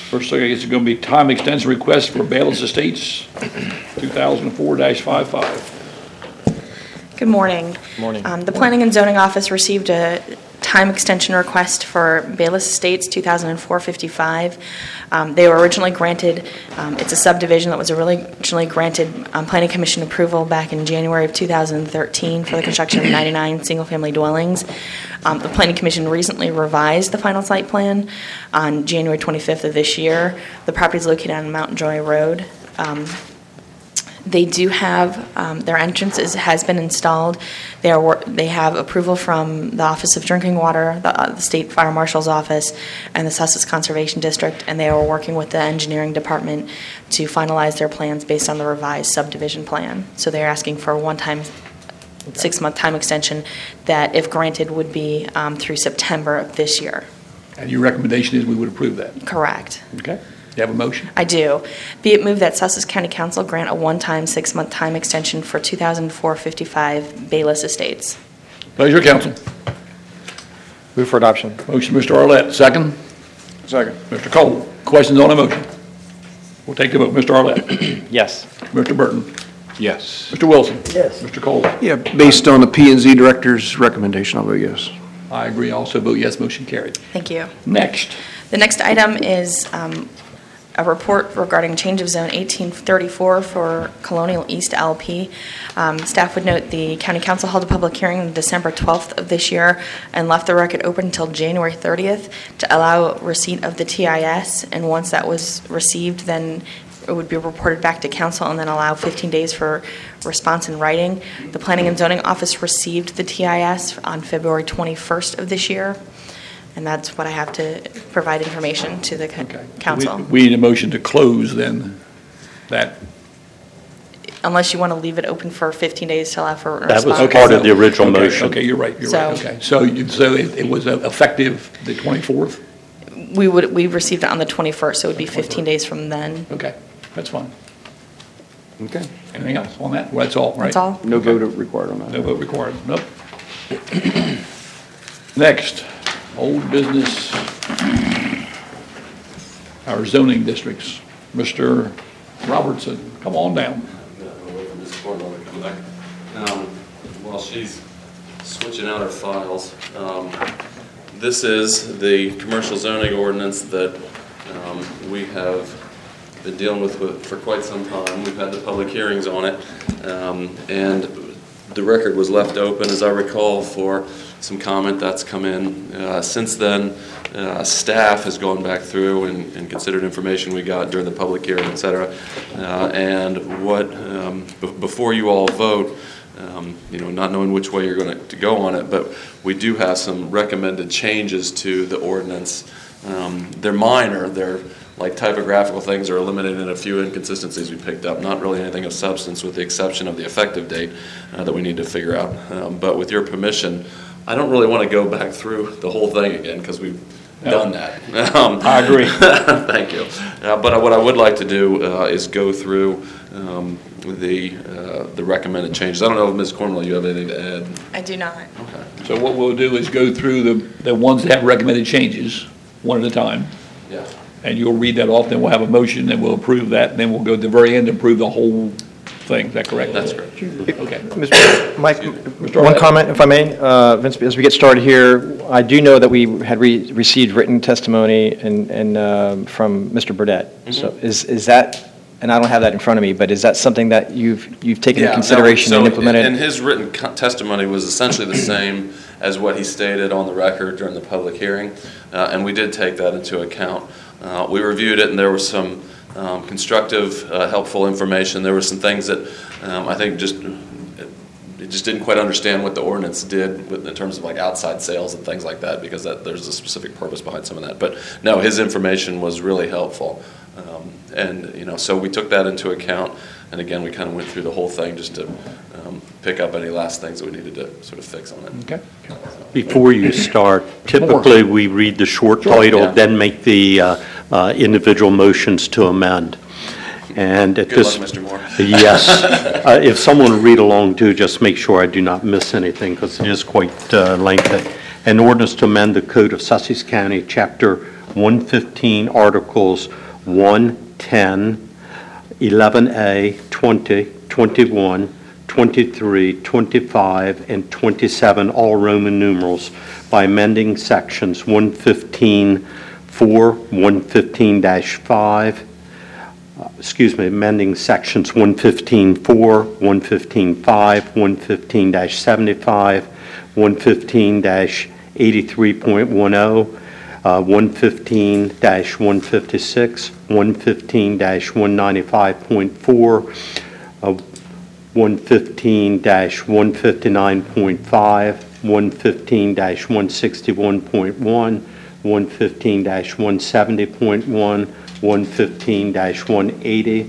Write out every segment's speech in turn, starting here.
First thing is going to be time extension request for Bayless Estates, 2004-55. Good morning. Morning. The Planning and Zoning Office received a time extension request for Bayless Estates 2004-55. They were originally granted, it's a subdivision that was originally granted Planning Commission approval back in January of 2013 for the construction of 99 single-family dwellings. The Planning Commission recently revised the final site plan on January 25th of this year. The property is located on Mountain Joy Road. They do have, their entrance has been installed. They have approval from the Office of Drinking Water, the State Fire Marshal's Office, and the Sussex Conservation District, and they are working with the engineering department to finalize their plans based on the revised subdivision plan. So they're asking for a one-time 6-month time extension that, if granted, would be through September of this year. And your recommendation is we would approve that? Correct. Okay. You have a motion? I do. Be it moved that Sussex County Council grant a one-time 6-month time extension for 2004-55 Bayless Estates. Pleasure, council. Move for adoption. Motion, Mr. Arlett. Second? Second. Mr. Cole. Questions on the motion? We'll take the vote. Mr. Arlett? Yes. Mr. Burton? Yes. Mr. Wilson? Yes. Mr. Cole? Yeah, based on the P&Z director's recommendation, I'll vote yes. I agree. Also vote yes. Motion carried. Thank you. Next. The next item is a report regarding change of zone 1834 for Colonial East LP. Staff would note the County Council held a public hearing on December 12th of this year and left the record open until January 30th to allow receipt of the TIS, and once that was received, then it would be reported back to council and then allow 15 days for response in writing. The Planning and Zoning Office received the TIS on February 21st of this year. And that's what I have to provide information to the council. We need a motion to close then that. Unless you want to leave it open for 15 days to allow for a That response. was part of the original motion. Okay, you're right. You're right. So- Okay. So it was effective the 24th? We received it on the 21st, so it would be 15 days from then. Okay. That's fine. Okay. Anything else on that? Well, that's all, right? That's all. No vote required on that. No vote required. Nope. Next, old business, our zoning districts. Mr. Robertson, come on down. While she's switching out her files, this is the commercial zoning ordinance that we have been dealing with for quite some time. We've had the public hearings on it, and the record was left open, as I recall, for some comment that's come in. Since then, staff has gone back through and considered information we got during the public hearing, et cetera. And what, before you all vote, not knowing which way you're going to go on it, but we do have some recommended changes to the ordinance. They're minor. They're like typographical things are eliminated, and a few inconsistencies we picked up. Not really anything of substance, with the exception of the effective date that we need to figure out. But with your permission, I don't really want to go back through the whole thing again because we've done that. I agree. Thank you. But what I would like to do is go through the recommended changes. I don't know if Ms. Cornwell, you have anything to add? I do not. Okay. So what we'll do is go through the ones that have recommended changes, one at a time. Yeah. And you'll read that off, then we'll have a motion, and we'll approve that, and then we'll go to the very end and approve the whole thing. Is that correct? That's correct. Okay. Mike, Mr. one Arlett. comment, if I may. Vince, as we get started here, I do know that we had received written testimony and from Mr. Burdett. So is that, and I don't have that in front of me, but is that something that you've taken into consideration and implemented? And his written testimony was essentially the same as what he stated on the record during the public hearing, and we did take that into account. We reviewed it, and there was some constructive, helpful information. There were some things that I think just didn't quite understand what the ordinance did in terms of like outside sales and things like that, because there's a specific purpose behind some of that. But no, his information was really helpful, and so we took that into account. And again, we kind of went through the whole thing just to pick up any last things that we needed to sort of fix on it. Okay. Before you start, typically we read the short title, yeah. then make the individual motions to amend. And at Good this, luck, Mr. Moore. Yes, if someone will read along too, just make sure I do not miss anything, because it is quite lengthy. An ordinance to amend the Code of Sussex County, Chapter 115 Articles 1, 10, 11A, 20, 21, 23, 25, and 27, all Roman numerals, by amending sections 115-4, 115-5, amending sections 115-4, 115-5, 115-75, 115-83.10, 115-156, 115-195.4, 115-159.5, 115-161.1, 115-170.1, 115-180,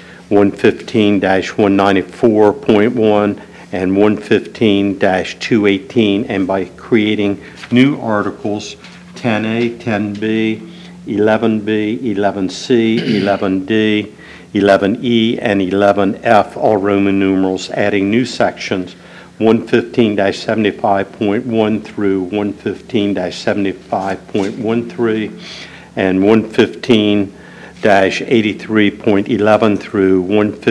115-194.1, and 115-218, and by creating new articles 10A, 10B, 11B, 11C, 11D, 11E, and 11F, all Roman numerals, adding new sections 115-75.1 through 115-75.13, and 115-83.11 through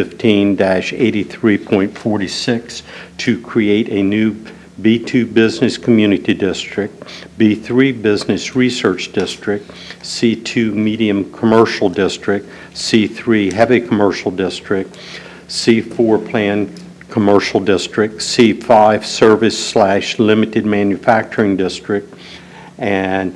115-83.46 to create a new B2 Business Community District, B3 Business Research District, C2 Medium Commercial District, C3 Heavy Commercial District, C4 Planned Commercial District, C5 Service/Limited Manufacturing District, and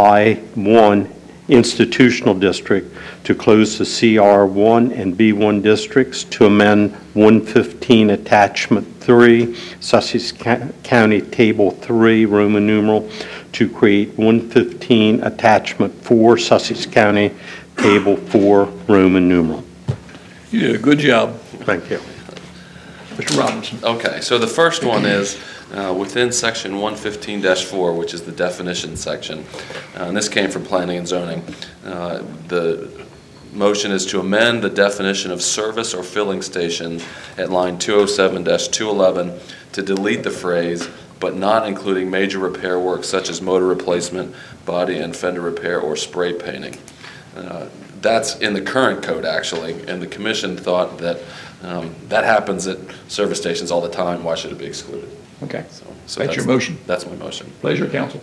I1 Institutional District to close the CR1 and B1 districts, to amend 115 Attachment 3, Sussex County Table 3, Roman numeral, to create 115 Attachment 4, Sussex County Table 4, Roman numeral. You did a good job, Thank you. Mr. Robinson. Okay, so the first one is within section 115-4, which is the definition section, and this came from planning and zoning. The motion is to amend the definition of service or filling station at line 207-211 to delete the phrase, but not including major repair work such as motor replacement, body and fender repair, or spray painting. That's in the current code, actually, and the commission thought that that happens at service stations all the time. Why should it be excluded? Okay. So That's your motion. That's my motion. Pleasure, council.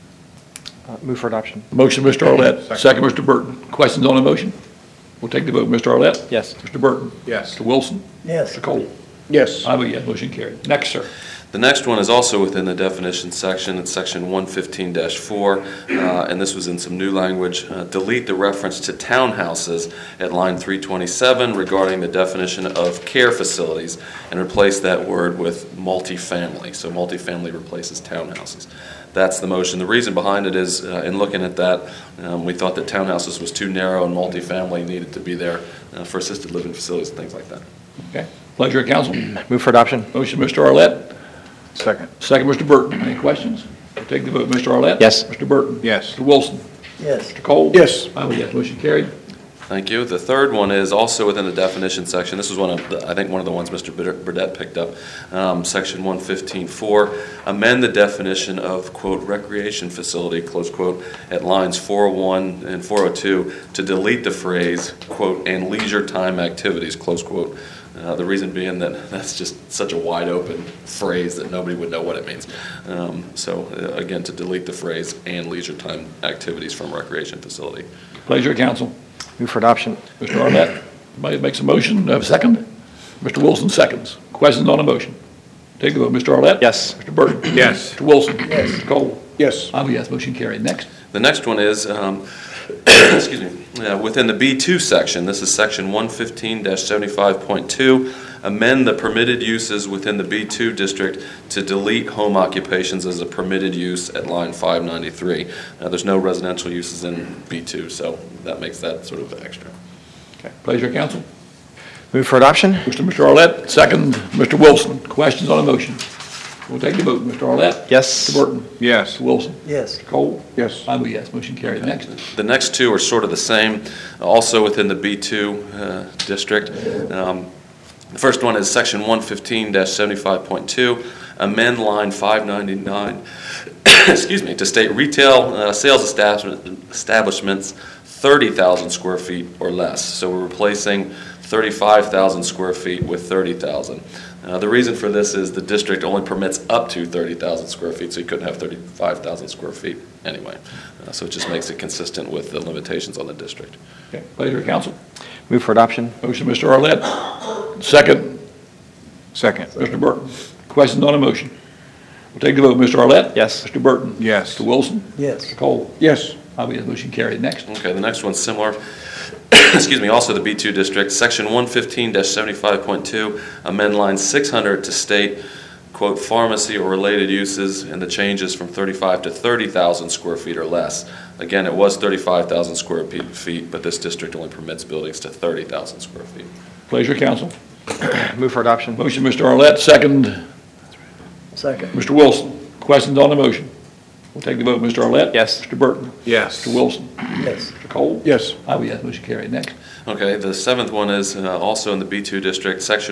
Move for adoption. Motion, Mr. Arlett. Second, Mr. Burton. Questions on the motion? We'll take the vote. Mr. Arlett? Yes. Mr. Burton? Yes. Mr. Wilson? Yes. Mr. Cole? Yes. I vote yes, motion carried. Next, sir. The next one is also within the definition section. It's section 115-4, and this was in some new language. Delete the reference to townhouses at line 327 regarding the definition of care facilities, and replace that word with multifamily. So multifamily replaces townhouses. That's the motion. The reason behind it is, in looking at that, we thought that townhouses was too narrow and multifamily needed to be there for assisted living facilities and things like that. Okay. Pleasure, council. Move for adoption. Motion, Mr. Arlett. Second. Second, Mr. Burton. Any questions? We'll take the vote. Mr. Arlett? Yes. Mr. Burton? Yes. Mr. Wilson? Yes. Mr. Cole? Yes. I vote yes, motion carried. Thank you. The third one is also within the definition section. This was one of the ones Mr. Burdett picked up. Section 115-4, amend the definition of, quote, recreation facility, close quote, at lines 401 and 402 to delete the phrase, quote, and leisure time activities, close quote. The reason being that that's just such a wide open phrase that nobody would know what it means. Again, to delete the phrase and leisure time activities from recreation facility. Pleasure, council. Move for adoption. Mr. Arnett, somebody makes a motion, do I have a second? Mr. Wilson seconds. Questions on the motion? Take the vote. Mr. Arnett? Yes. Mr. Burton? Yes. Mr. Wilson? Yes. Mr. Cole? Yes. I vote yes, motion carried. Next. The next one is, excuse me, within the B2 section, this is section 115-75.2, amend the permitted uses within the B2 district to delete home occupations as a permitted use at line 593. Now, there's no residential uses in B2, so that makes that sort of extra. Okay. Pleasure, council. Move for adoption. Mr. Arlett, second. Mr. Wilson, questions on the motion? We'll take the vote. Mr. Arlett? Yes. Mr. Burton? Yes. Mr. Wilson? Yes. Mr. Cole? Yes. I vote yes, motion carried. Next. The next two are sort of the same, also within the B2 district. The first one is section 115-75.2, amend line 599, excuse me, to state retail sales establishments 30,000 square feet or less. So we're replacing 35,000 square feet with 30,000. The reason for this is the district only permits up to 30,000 square feet, so you couldn't have 35,000 square feet anyway. So it just makes it consistent with the limitations on the district. Okay, pleasure, council. Move for adoption? Motion, Mr. Arlett. Second, Second. Mr. Burton. Questions on the motion? We'll take the vote. Mr. Arlett? Yes. Mr. Burton? Yes. Mr. Wilson? Yes. Mr. Cole? Yes. I'll be yes, motion carried. Next. Okay, the next one's similar. Excuse me, also the B2 district, section 115-75.2, amend line 600 to state, quote, pharmacy or related uses, and the changes from 35 to 30,000 square feet or less. Again, it was 35,000 square feet, but this district only permits buildings to 30,000 square feet. Pleasure, council. Move for adoption? Motion, Mr. Arlett. Second, Second. Mr. Wilson. Questions on the motion? We'll take the vote. Mr. Arlett? Yes. Mr. Burton? Yes. Mr. Wilson? Yes. Mr. Cole? Yes. I'll be yes, motion carried. Next. Okay, the seventh one is also in the B2 district, section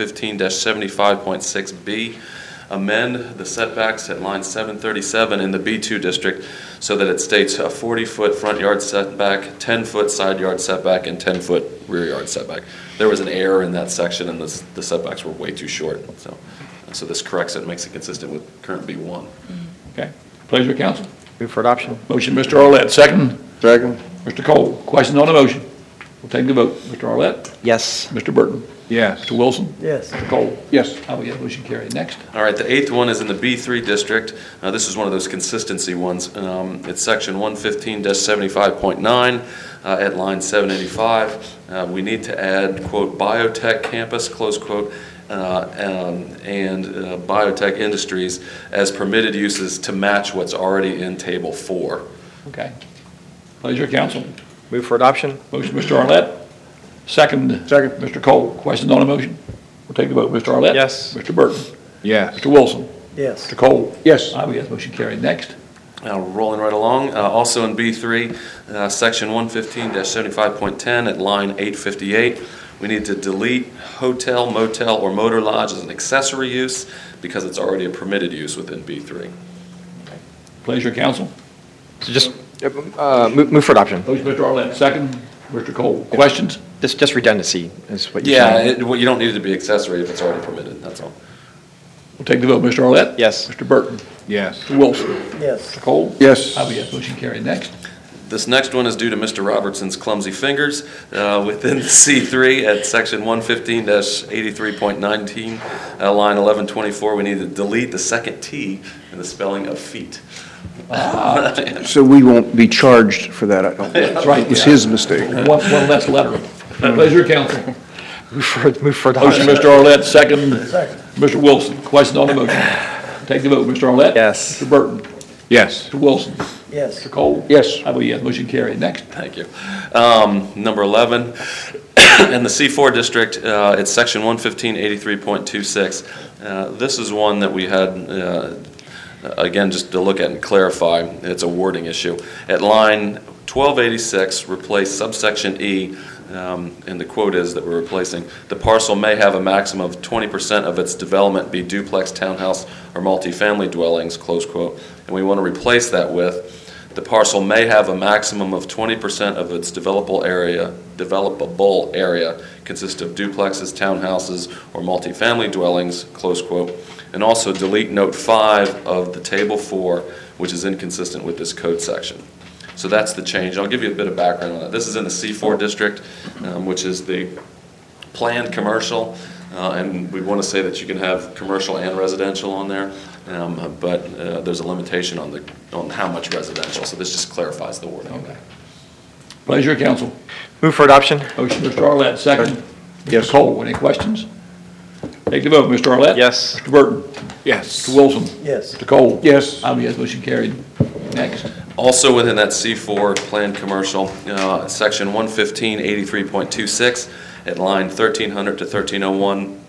115-75.6B, amend the setbacks at line 737 in the B2 district so that it states a 40-foot front yard setback, 10-foot side yard setback, and 10-foot rear yard setback. There was an error in that section, and the setbacks were way too short. So this corrects it and makes it consistent with current B1. Okay. Pleasure, council. Move for adoption? Motion, Mr. Arlett. Second, Second. Mr. Cole. Questions on the motion? We'll take the vote. Mr. Arlett? Yes. Mr. Burton? Yes. Mr. Wilson? Yes. Mr. Cole? Yes. I'll be yes, motion carried. Next. All right, the eighth one is in the B3 district. This is one of those consistency ones. It's section 115-75.9 at line 785. We need to add, quote, biotech campus, close quote, and biotech industries as permitted uses to match what's already in Table 4. Okay. Pleasure, council. Move for adoption? Motion, Mr. Arlett. Second. Second. Mr. Cole. Questions on the motion? We'll take the vote. Mr. Arlett? Yes. Mr. Burton? Yes. Mr. Wilson? Yes. Mr. Cole? Yes. I'll be yes, motion carried. Next. Now, rolling right along, also in B3, section 115-75.10 at line 858, we need to delete hotel, motel, or motor lodge as an accessory use because it's already a permitted use within B3. Pleasure, council. So just move for adoption? Motion, Mr. Arlett. Second. Mr. Cole. Questions? Just redundancy is what you're Yeah, saying? well, you don't need it to be accessory if it's already permitted, that's all. We'll take the vote. Mr. Arlett? Yes. Mr. Burton? Yes. Mr. Wilson? Yes. Mr. Cole? Yes. I'll be yes, motion carried. Next. This next one is due to Mr. Robertson's clumsy fingers. Within C3 at section 115-83.19, line 1124, we need to delete the second T in the spelling of feet. So we won't be charged for that, I don't think. That's right. It was his mistake. One less letter. Pleasure, council. Move for Motion, adoption? Mr. Arlett. Second. Second. Mr. Wilson. Questions on the motion? Take the vote. Mr. Arlett? Yes. Mr. Burton? Yes. Mr. Wilson? Yes. Mr. Cole? Yes. I vote yes, motion carried. Next. Thank you. Number 11, in the C4 district, it's section 115-83.26. This is one that we had, again, just to look at and clarify, it's a wording issue. At line 1286, replace subsection E, and the quote is that we're replacing, the parcel may have a maximum of 20% of its development be duplex, townhouse, or multifamily dwellings, close quote. And we want to replace that with, the parcel may have a maximum of 20% of its developable area consist of duplexes, townhouses, or multifamily dwellings, close quote. And also delete note 5 of the table 4, which is inconsistent with this code section. So that's the change. I'll give you a bit of background on that. This is in the C4 district, which is the planned commercial, and we want to say that you can have commercial and residential on there, but there's a limitation on how much residential. So this just clarifies the wording. Okay. Pleasure, council. Move for adoption? Motion, Mr. Arlett. Second. Yes. Mr. Cole. Any questions? Take the vote. Mr. Arlett? Yes. Mr. Burton? Yes. Mr. Wilson? Yes. Mr. Cole? Yes. I'll be yes, motion carried. Next. Also within that C4 planned commercial, section 115-83.26 at line 1300 to 1301,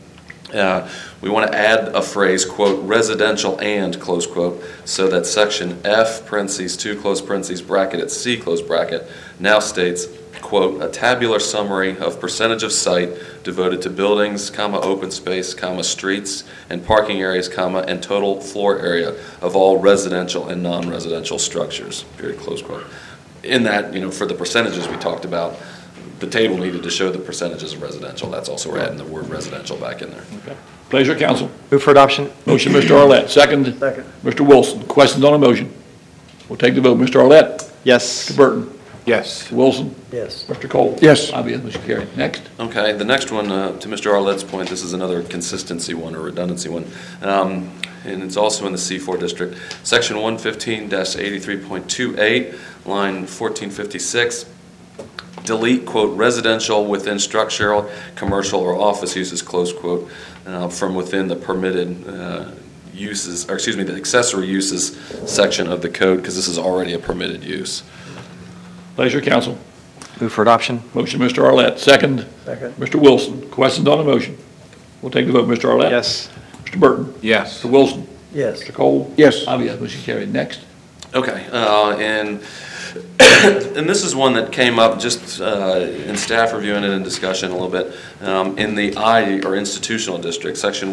We want to add a phrase, quote, residential and, close quote, so that section F, parentheses, 2, close parentheses, bracketed C, close bracket, now states, quote, a tabular summary of percentage of site devoted to buildings, comma, open space, comma, streets and parking areas, comma, and total floor area of all residential and non-residential structures, period, close quote. In that, for the percentages we talked about, the table needed to show the percentages of residential. That's also, we're adding the word residential back in there. Okay. Pleasure, council. Move for adoption? Motion, Mr. Arlett, second. Second. Mr. Wilson, questions on a motion? We'll take the vote. Mr. Arlett? Yes. Mr. Burton? Yes. Mr. Wilson? Yes. Mr. Cole? Yes. I'll be as motion carried. Next. Okay, the next one, to Mr. Arlett's point, this is another consistency one or redundancy one, and it's also in the C4 district. Section 115-83.28, line 1456, delete, quote, residential within structural, commercial, or office uses, close quote, from within the permitted uses, or excuse me, the accessory uses section of the code, because this is already a permitted use. Pleasure, council. Move for adoption? Motion, Mr. Arlett, second. Second. Mr. Wilson, questions on the motion? We'll take the vote. Mr. Arlett? Yes. Mr. Burton? Yes. Mr. Wilson? Yes. Mr. Cole? Yes. I'll be as motion carried. Next. Okay, and this is one that came up just in staff reviewing it in discussion a little bit. In the I, or institutional district, section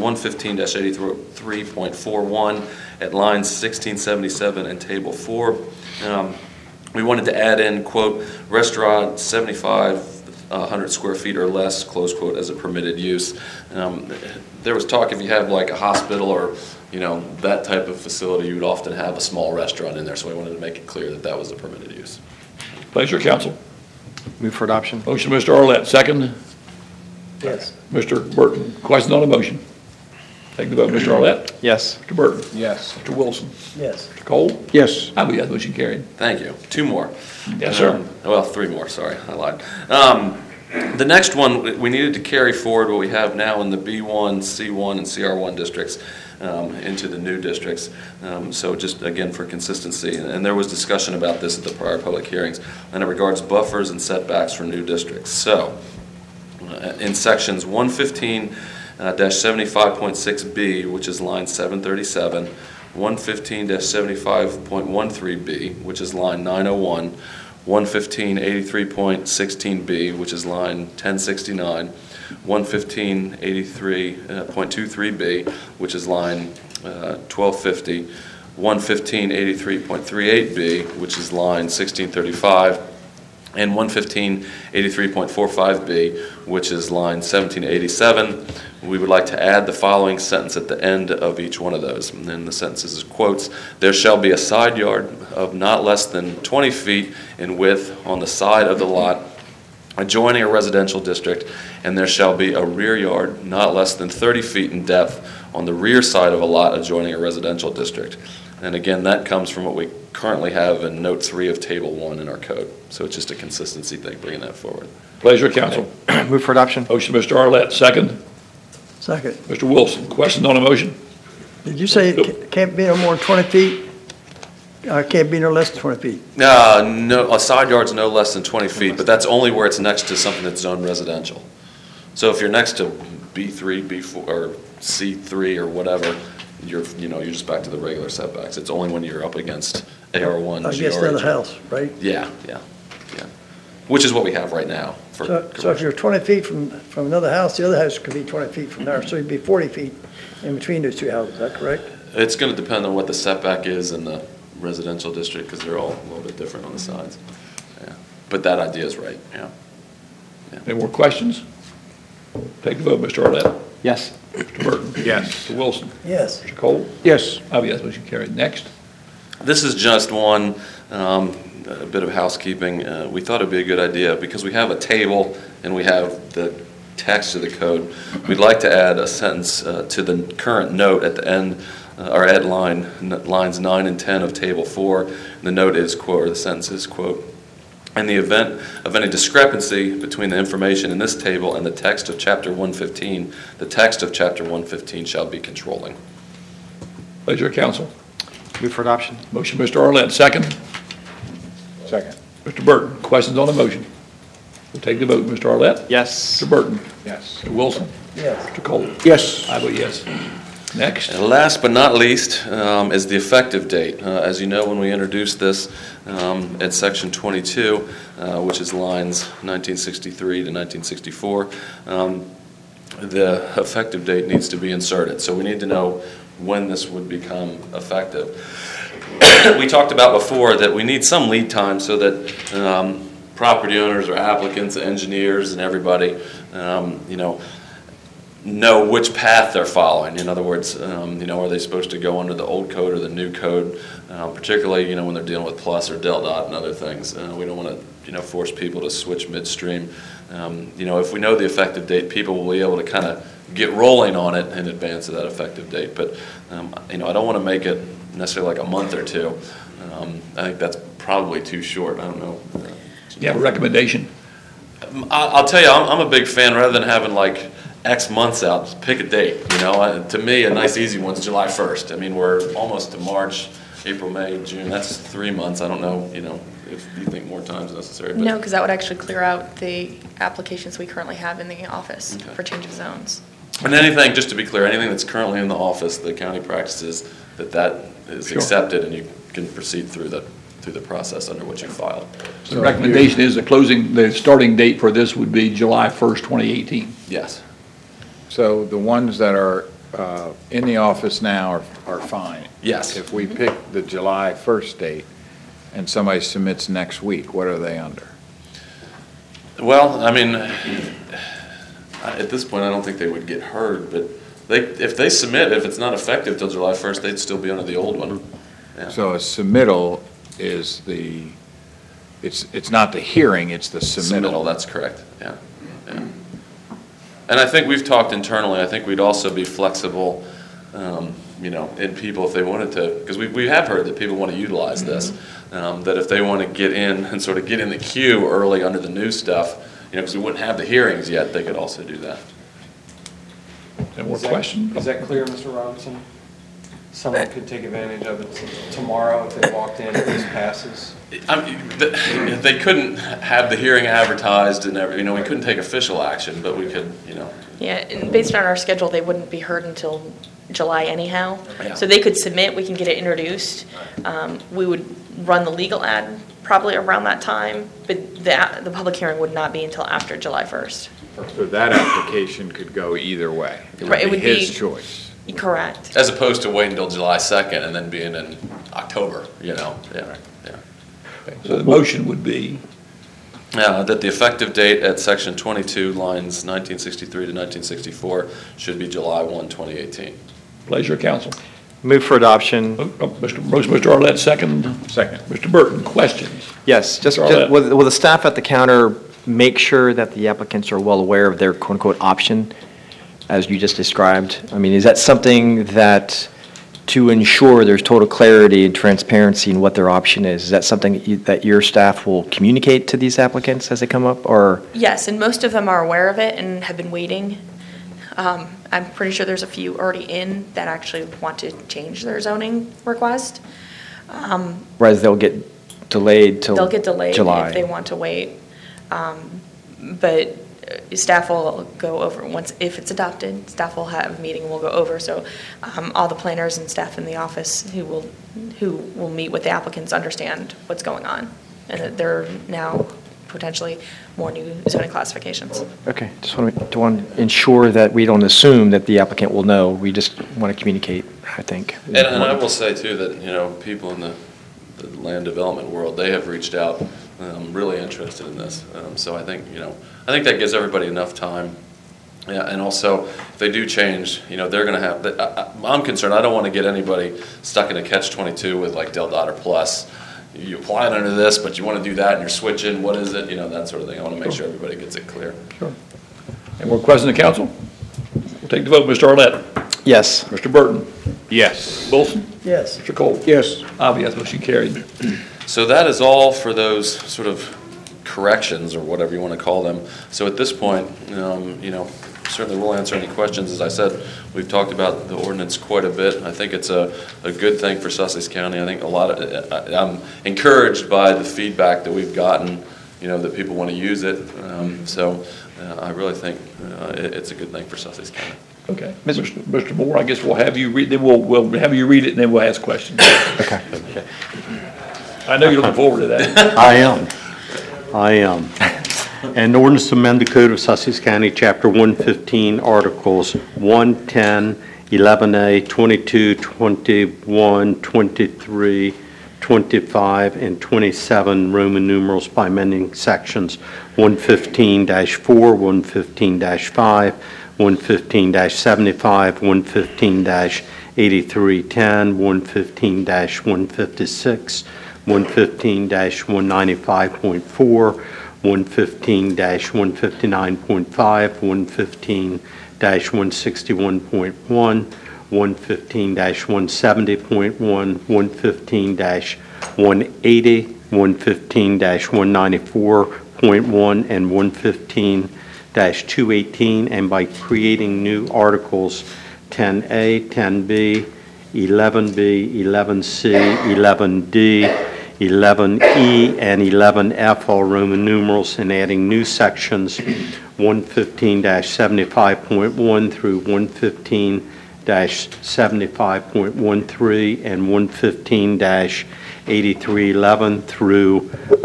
115-83.41 at lines 1677 and table 4. We wanted to add in, quote, restaurant 100 square feet or less, close quote, as a permitted use. There was talk if you have like a hospital or that type of facility, you would often have a small restaurant in there, so we wanted to make it clear that that was a permitted use. Pleasure, council. Move for adoption? Motion, Mr. Arlett, second. Yes. Mr. Burton, questions on the motion? Take the vote. Mr. Arlett? Yes. Mr. Burton? Yes. Mr. Wilson? Yes. Mr. Cole? Yes. I'll be as motion carried. Thank you. Two more. Yes, sir. Well, three more, sorry, I lied. The next one, we needed to carry forward what we have now in the B1, C1, and CR1 districts into the new districts. So just, again, for consistency, and there was discussion about this at the prior public hearings, and it regards buffers and setbacks for new districts. So, in sections 115-75.6B, which is line 737, 115-75.13B, which is line 901, 115-83.16B, which is line 1069, 115-83.23B, which is line 1250, 115-83.38B, which is line 1635, and 115-83.45B, which is line 1787. We would like to add the following sentence at the end of each one of those. And then the sentence is quotes, there shall be a side yard of not less than 20 feet in width on the side of the lot adjoining a residential district, and there shall be a rear yard not less than 30 feet in depth on the rear side of a lot adjoining a residential district. And again, that comes from what we currently have in Note 3 of Table 1 in our code. So it's just a consistency thing, bringing that forward. Pleasure, council. Move for adoption? Motion, Mr. Arlett, second. Second. Mr. Wilson, questions on the motion? Did you say it can't be no more than 20 feet? Can't be no less than 20 feet? No, a side yard's no less than 20 feet, but that's only where it's next to something that's zoned residential. So if you're next to B3, B4, or C3 or whatever, you're just back to the regular setbacks. It's only when you're up against AR1, I guess another house, right? Yeah. Which is what we have right now for So if commercial. you're 20 feet from another house, the other house could be 20 feet from there, so you'd be 40 feet in between those two houses, is that correct? It's going to depend on what the setback is in the residential district, because they're all a little bit different on the sides. Yeah. But that idea is right, yeah. Any more questions? Take the vote. Mr. Arlett? Yes. Mr. Burton? Yes. Mr. Wilson? Yes. Mr. Cole? Yes. I'll be as motion carried. Next. This is just one, a bit of housekeeping. We thought it'd be a good idea because we have a table and we have the text of the code. We'd like to add a sentence to the current note at the end, or at lines 9 and 10 of Table 4. The note is, quote, or the sentence is, quote, in the event of any discrepancy between the information in this table and the text of Chapter 115, the text of Chapter 115 shall be controlling. Pleasure, council. Move for adoption? Motion, Mr. Arlett, second. Second. Mr. Burton, questions on the motion? We'll take the vote. Mr. Arlett? Yes. Mr. Burton? Yes. Mr. Wilson? Yes. Mr. Cole? Yes. I vote yes. Next. And last but not least is the effective date. As you know, when we introduced this at Section 22, which is lines 1963 to 1964, the effective date needs to be inserted. So we need to know when this would become effective. We talked about before that we need some lead time so that property owners or applicants, engineers, and everybody, know which path they're following. In other words, are they supposed to go under the old code or the new code, particularly, when they're dealing with plus or del dot and other things. We don't want to, force people to switch midstream. If we know the effective date, people will be able to kind of get rolling on it in advance of that effective date. But, I don't want to make it necessarily like a month or two. I think that's probably too short. I don't know. You have a recommendation? I'll tell you, I'm a big fan, rather than having like X months out, just pick a date, To me, a nice easy one's July 1st. I mean, we're almost to March, April, May, June. That's 3 months. I don't know, if you think more time is necessary. But No, because that would actually clear out the applications we currently have in the office for change of zones. And anything, just to be clear, anything that's currently in the office, the county practices that is Sure. accepted, and you can proceed through the process under what you filed. So the recommendation is the starting date for this would be July 1st, 2018. Yes. So the ones that are in the office now are fine? Yes. If we pick the July 1st date and somebody submits next week, what are they under? Well, I mean, at this point, I don't think they would get heard, but if they submit, if it's not effective till July 1st, they'd still be under the old one. Yeah. So a submittal is it's not the hearing, it's the submittal. That's correct, yeah. And I think we've talked internally, I think we'd also be flexible, in people if they wanted to, because we have heard that people want to utilize this, that if they want to get in and sort of get in the queue early under the new stuff, because we wouldn't have the hearings yet, they could also do that. Any more questions? Is that clear, Mr. Robinson? Someone could take advantage of it tomorrow if they walked in and this passes? They couldn't have the hearing advertised and we couldn't take official action, but we could, Yeah, and based on our schedule, they wouldn't be heard until July anyhow. Yeah. So they could submit, we can get it introduced. We would run the legal ad probably around that time, but the public hearing would not be until after July 1st. So that application could go either way. Right, it would be- his choice. Correct. as opposed to waiting until July 2nd and then being in October, Yeah. So the motion would be, That the effective date at Section 22, lines 1963 to 1964, should be July 1, 2018. pleasure of council. Move for adoption. Mr. Arlett, second. Second. Mr. Burton, questions? Yes, just Mr. Arlett. will the staff at the counter make sure that the applicants are well aware of their quote-unquote option, as you just described? I mean, is that something that, to ensure there's total clarity and transparency in what their option is that something that your staff will communicate to these applicants as they come up, or? Yes, and most of them are aware of it and have been waiting. I'm pretty sure there's a few already in that actually want to change their zoning request. Whereas they'll get delayed till They'll get delayed July. if they want to wait. But staff will go over, if it's adopted, staff will have a meeting, we'll go over. So all the planners and staff in the office who will meet with the applicants understand what's going on, and that there are now potentially more new zoning classifications. Okay, just want to ensure that we don't assume that the applicant will know. We just want to communicate, I think. And I will say, too, that, people in the land development world, they have reached out, really interested in this. So I think that gives everybody enough time. Yeah, and also, if they do change, they're going to have, I'm concerned, I don't want to get anybody stuck in a catch-22 with like Del Dot or Plus. You apply it under this, but you want to do that, and you're switching, what is it, that sort of thing. I want to make sure everybody gets it clear. Sure. Any more questions of council? We'll take the vote. Mr. Arlett? Yes. Mr. Burton? Yes. Wilson? Yes. Mr. Cole? Yes. Yes, motion carried. So that is all for those sort of corrections, or whatever you want to call them. So at this point, certainly we'll answer any questions. As I said, we've talked about the ordinance quite a bit. I think it's a good thing for Sussex County. I think I'm encouraged by the feedback that we've gotten that people want to use it. So I really think it's a good thing for Sussex County. Okay. Mr. Moore, I guess we'll have you read, then we'll have you read it, and then we'll ask questions. Okay. I know you're looking forward to that. I am. An ordinance to amend the Code of Sussex County, Chapter 115, Articles 1, 10, 11A, 22, 21, 23, 25, and 27 Roman numerals by amending sections 115-4, 115-5, 115-75, 115-8310, 115-156, 115-195.4, 115-159.5, 115-161.1, 115-170.1, 115-180, 115-194.1, and 115-218, and by creating new articles 10A, 10B, 11B, 11C, 11D, 11E, and 11F, all Roman numerals, and adding new sections 115-75.1 through 115-75.13 and 115-8311 through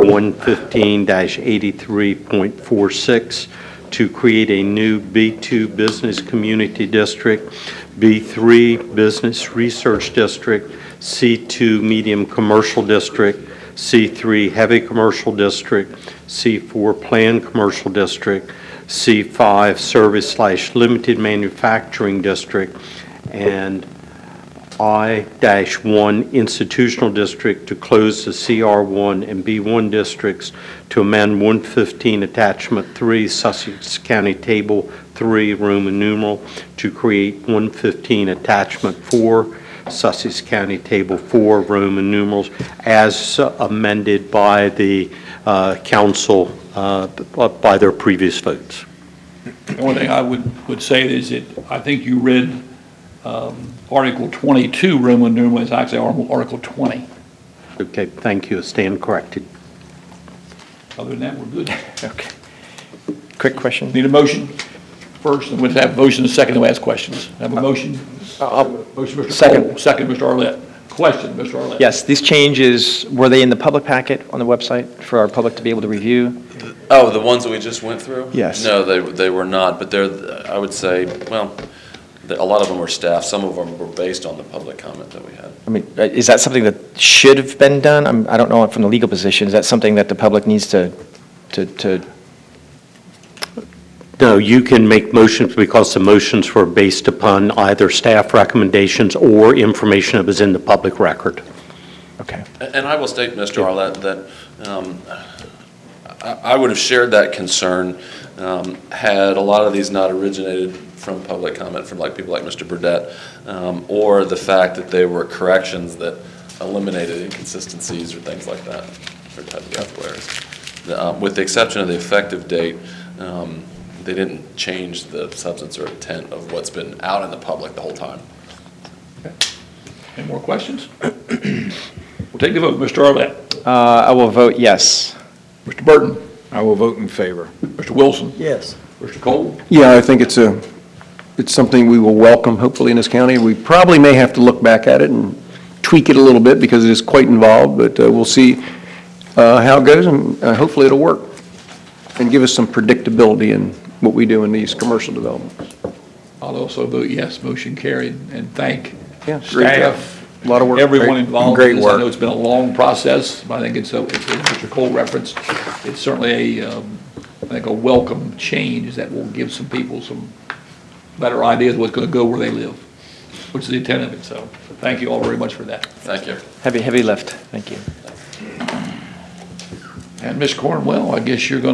115-83.46 to create a new B2 Business Community District, B3 Business Research District, C2 Medium Commercial District, C3 Heavy Commercial District, C4 Planned Commercial District, C5 Service/Limited Manufacturing District, and I-1 Institutional District to close the CR1 and B1 districts, to amend 115 Attachment 3 Sussex County Table 3 Roman numeral to create 115 Attachment 4 Sussex County Table 4 Roman numerals as amended by the council by their previous votes. The only thing I would say is that I think you read Article 22 Roman numeral is actually Article 20. Okay, thank you. Stand corrected. Other than that, we're good. Okay. Quick question. Need a motion first, and we'll have a motion and a second to ask questions. Have a motion? Motion, Mr. Second. Cole. Second, Mr. Arlett. Question, Mr. Arlett. Yes, these changes, were they in the public packet on the website for our public to be able to review? Oh, the ones that we just went through? Yes. No, they were not, but I would say, well, a lot of them were staff. Some of them were based on the public comment that we had. I mean, is that something that should have been done? I don't know from the legal position. Is that something that the public needs to? No, you can make motions because the motions were based upon either staff recommendations or information that was in the public record. Okay. And I will state, Mr. Arlett, that I would have shared that concern had a lot of these not originated from public comment from people like Mr. Burdett, or the fact that they were corrections that eliminated inconsistencies or things like that, or typographical errors. With the exception of the effective date, they didn't change the substance or intent of what's been out in the public the whole time. Okay. Any more questions? We'll take the vote. Mr. Arlett. I will vote yes. Mr. Burton. I will vote in favor. Mr. Wilson. Yes. Mr. Cole. Yeah, I think it's something we will welcome, hopefully, in this county. We probably may have to look back at it and tweak it a little bit because it is quite involved, but we'll see how it goes, and hopefully it'll work and give us some predictability in what we do in these commercial developments. I'll also vote yes. Motion carried, and thank Yeah, great job. staff, A lot of work. everyone Great- involved great in this. work. I know it's been a long process, but I think it's Mr. Cole referenced, it's certainly I think a welcome change that will give some people some better ideas of what's going to go where they live, which is the intent of it. So thank you all very much for that. Thank you. Heavy lift. Thank you. And Ms. Cornwell, I guess you're going